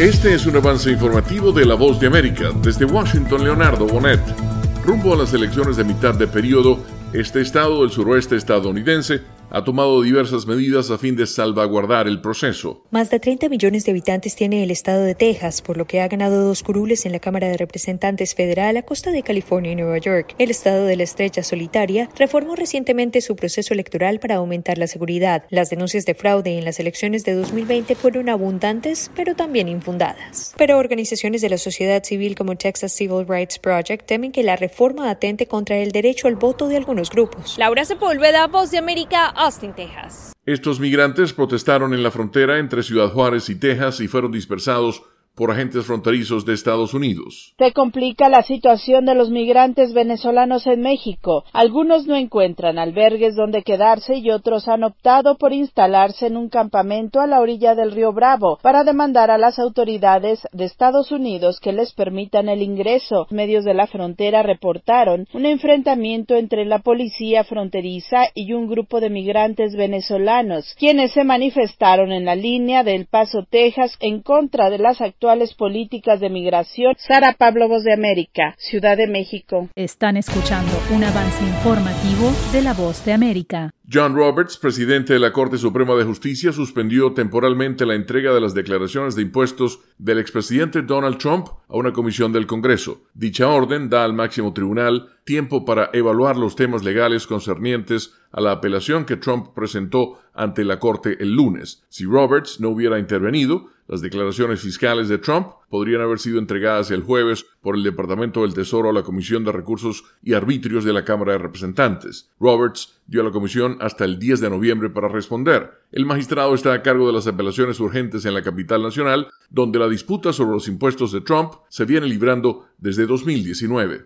Este es un avance informativo de La Voz de América. Desde Washington, Leonardo Bonet. Rumbo a las elecciones de mitad de periodo, este estado del suroeste estadounidense ha tomado diversas medidas a fin de salvaguardar el proceso. Más de 30 millones de habitantes tiene el estado de Texas, por lo que ha ganado 2 curules en la Cámara de Representantes Federal a costa de California y Nueva York. El estado de la Estrella Solitaria reformó recientemente su proceso electoral para aumentar la seguridad. Las denuncias de fraude en las elecciones de 2020 fueron abundantes, pero también infundadas. Pero organizaciones de la sociedad civil como Texas Civil Rights Project temen que la reforma atente contra el derecho al voto de algunos grupos. Laura Sepúlveda, Voz de América, Austin, Texas. Estos migrantes protestaron en la frontera entre Ciudad Juárez y Texas y fueron dispersados por agentes fronterizos de Estados Unidos. Se complica la situación de los migrantes venezolanos en México. Algunos no encuentran albergues donde quedarse y otros han optado por instalarse en un campamento a la orilla del río Bravo para demandar a las autoridades de Estados Unidos que les permitan el ingreso. Medios de la frontera reportaron un enfrentamiento entre la policía fronteriza y un grupo de migrantes venezolanos, quienes se manifestaron en la línea de El Paso, Texas, en contra de las actuales políticas de migración. Sara Pablo, Voz de América, Ciudad de México. Están escuchando un avance informativo de La Voz de América. John Roberts, presidente de la Corte Suprema de Justicia, suspendió temporalmente la entrega de las declaraciones de impuestos del expresidente Donald Trump a una comisión del Congreso. Dicha orden da al máximo tribunal tiempo para evaluar los temas legales concernientes a la apelación que Trump presentó ante la Corte el lunes. Si Roberts no hubiera intervenido, las declaraciones fiscales de Trump podrían haber sido entregadas el jueves por el Departamento del Tesoro a la Comisión de Recursos y Arbitrios de la Cámara de Representantes. Roberts dio a la comisión hasta el 10 de noviembre para responder. El magistrado está a cargo de las apelaciones urgentes en la capital nacional, donde la disputa sobre los impuestos de Trump se viene librando desde 2019.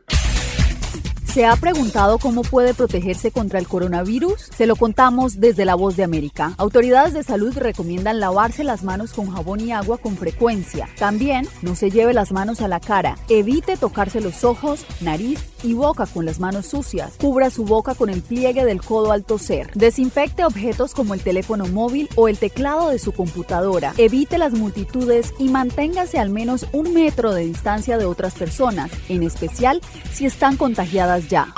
¿Se ha preguntado cómo puede protegerse contra el coronavirus? Se lo contamos desde La Voz de América. Autoridades de salud recomiendan lavarse las manos con jabón y agua con frecuencia. También no se lleve las manos a la cara. Evite tocarse los ojos, nariz y boca con las manos sucias. Cubra su boca con el pliegue del codo al toser. Desinfecte objetos como el teléfono móvil o el teclado de su computadora. Evite las multitudes y manténgase al menos 1 metro de distancia de otras personas, en especial si están contagiadas ya.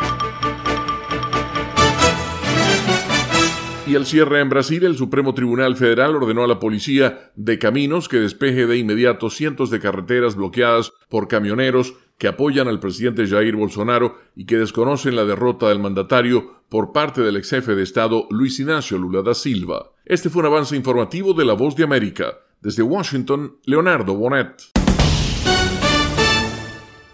Y al cierre en Brasil, el Supremo Tribunal Federal ordenó a la Policía de Caminos que despeje de inmediato cientos de carreteras bloqueadas por camioneros que apoyan al presidente Jair Bolsonaro y que desconocen la derrota del mandatario por parte del ex jefe de Estado Luis Inácio Lula da Silva. Este fue un avance informativo de La Voz de América. Desde Washington, Leonardo Bonet.